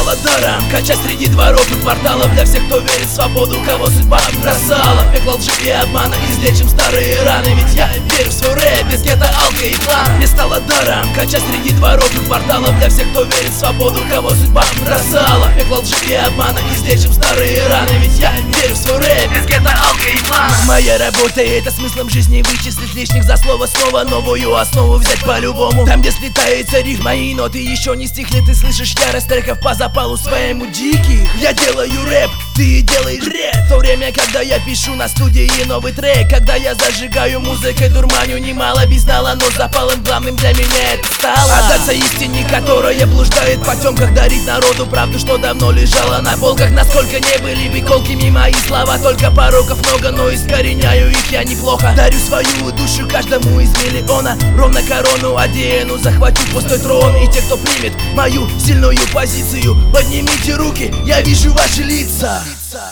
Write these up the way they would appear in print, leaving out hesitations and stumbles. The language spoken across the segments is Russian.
стало даром качать среди дворов и кварталов для всех, кто верит в свободу, кого судьба бросала в пекло лжи и обмана. Излечим старые раны, ведь я верю в свой рэп, без гетто, алко и план. Мне стало даром качать среди дворов и кварталов для всех, кто верит в свободу, кого судьба бросала в пекло лжи и обмана. Излечим старые раны, ведь я верю в свой рэп, без гетто, алко и план. Моя работа — это смыслом жизни вычислить лишних за слово, снова новую основу взять по-любому. Там, где сплетается рифма и ноты еще не стихли, ты слышишь ярость треков по запалу своему диких. Я делаю рэп, ты делаешь рэп. В то время, когда я пишу на студии новый трек, когда я зажигаю музыкой, дурманю немало бездала, но запалом главным для меня это стало отдаться истине, которая блуждает по темках, дарить народу правду, что давно лежала на полках. Насколько не были бы колкими мои слова, только пороков много, но искореняю их я неплохо. Дарю свою душу каждому из миллиона, ровно корону одену, захвачу пустой трон. И те, кто примет мою сильную позицию, поднимите руки, я вижу ваши лица.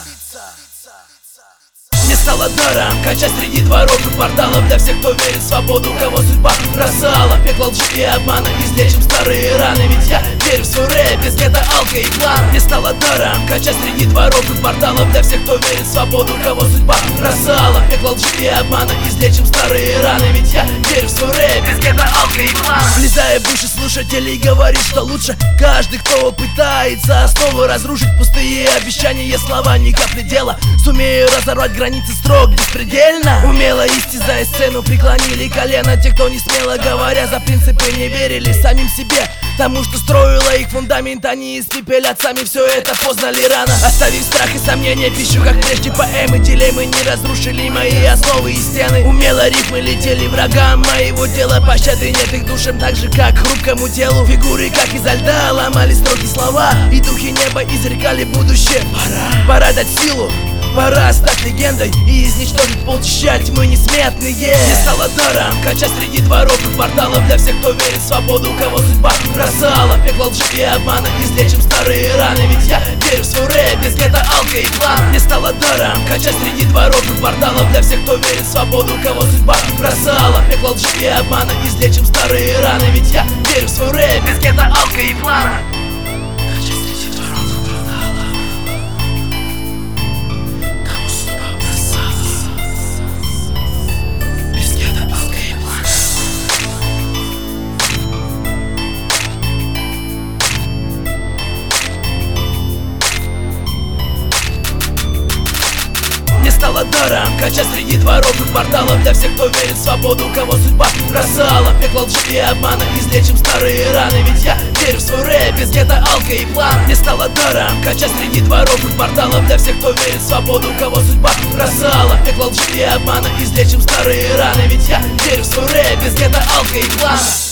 Мне стало даром качать среди дворов и кварталов для всех, кто верит в свободу, кого судьба бросала в пекло лжи и обмана. Излечим старые раны, ведь я верю в свой рэп, без гетто, алко и план. Мне стало даром качать среди дворов и кварталов для всех, кто верит в свободу, кого судьба бросала в пекло лжи и обмана. Излечим старые раны, ведь я верю в свой рэп, без гетто, алко и план. Влезая в души слушателей, говорит, что лучше каждый, кто пытается основу разрушить. Пустые обещания, слова, ни капли дела. Сумею разорвать границы строк беспредельно. Умело истязая сцену, преклонили колено те, кто не смело говоря за принципы не верили самим себе, тому, что строило их фундамент. Они испепелят сами все это, поздно ли рано. Оставив страх и сомнения, пищу как прежде поэмы. Дилеммы не разрушили мои основы и стены. Умело рифмы летели врагам моего дела. Пощады нет их душам, так же как хрупкому телу. Фигуры как изо льда ломали строки слова, и духи неба изрекали будущее. Пора дать силу, пора стать легендой и изничтожить полчища тьмы несметные. Мне стало даром качать среди дворов и кварталов для всех, кто верит в свободу, кого судьба бросала в пекло лжи и обмана. Излечим старые раны, ведь я верю в свой рэп, без гетто, алко и план. Мне стало даром качать среди дворов и кварталов для всех, кто верит в свободу, кого судьба бросала в пекло лжи и обмана. Излечим старые раны, ведь я верю в свой рэп, без гетто, алко и план. Стало даром качать среди дворов и кварталов для всех, кто верит в свободу, кого судьба бросала в пекло лжи и обмана. Излечим старые раны, ведь я верю в свой рэп, без гетто, алко и план. Мне стало даром качать среди дворов и кварталов для всех, кто верит в свободу, кого судьба бросала в пекло лжи и обмана. Излечим старые раны, ведь я верю в свой рэп, без гетто, алко и план.